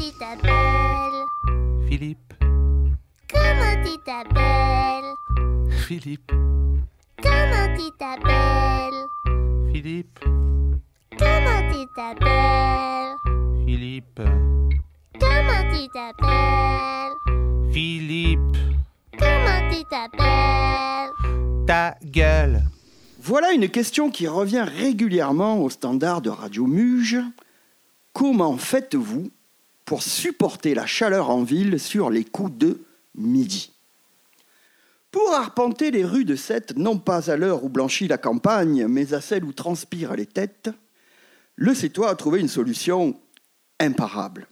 tu t'appelles? Philippe. Comment tu t'appelles? Philippe. Comment tu t'appelles? Philippe. Comment tu t'appelles? Philippe. Comment tu t'appelles? Philippe. Comment tu t'appelles? Ta gueule. Voilà une question qui revient régulièrement au standard de Radio Muge. Comment faites-vous pour supporter la chaleur en ville sur les coups de midi? Pour arpenter les rues de Sète, non pas à l'heure où blanchit la campagne, mais à celle où transpirent les têtes, le Sétois a trouvé une solution imparable.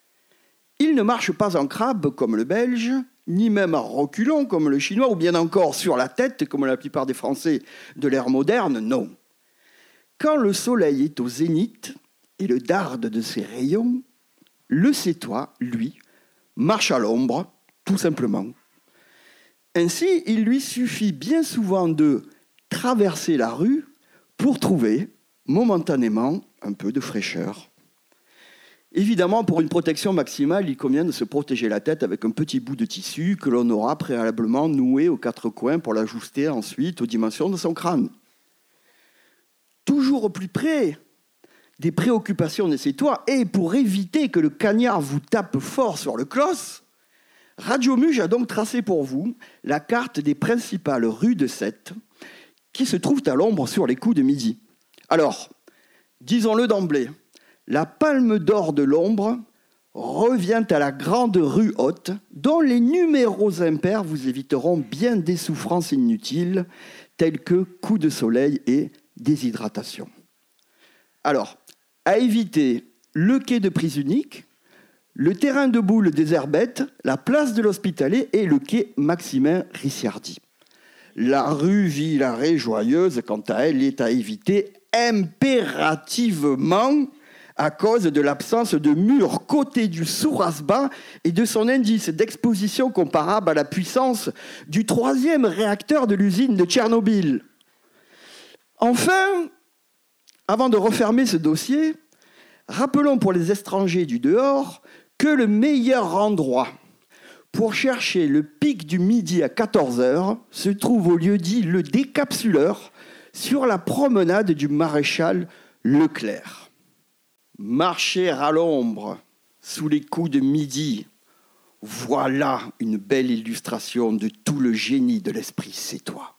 Il ne marche pas en crabe comme le Belge, ni même en reculons comme le Chinois, ou bien encore sur la tête comme la plupart des Français de l'ère moderne, non. Quand le soleil est au zénith et le darde de ses rayons, le Sétois, lui, marche à l'ombre, tout simplement. Ainsi, il lui suffit bien souvent de traverser la rue pour trouver, momentanément, un peu de fraîcheur. Évidemment, pour une protection maximale, il convient de se protéger la tête avec un petit bout de tissu que l'on aura préalablement noué aux quatre coins pour l'ajuster ensuite aux dimensions de son crâne. Toujours au plus près des préoccupations des Sétois et pour éviter que le cagnard vous tape fort sur le clos, Radio Muge a donc tracé pour vous la carte des principales rues de Sète qui se trouvent à l'ombre sur les coups de midi. Alors, disons-le d'emblée, la palme d'or de l'ombre revient à la grande rue haute, dont les numéros impairs vous éviteront bien des souffrances inutiles, telles que coups de soleil et déshydratation. Alors, à éviter le quai de prise unique, le terrain de boule des Herbettes, la place de l'Hospitalet et le quai Maximin Ricciardi. La rue Villaret-Joyeuse, quant à elle, est à éviter impérativement à cause de l'absence de mur côté du Sourasbah et de son indice d'exposition comparable à la puissance du 3e réacteur de l'usine de Tchernobyl. Enfin, avant de refermer ce dossier, rappelons pour les étrangers du dehors que le meilleur endroit pour chercher le pic du midi à 14h se trouve au lieu-dit Le Décapsuleur sur la promenade du Maréchal Leclerc. Marcher à l'ombre, sous les coups de midi, voilà une belle illustration de tout le génie de l'esprit sétois.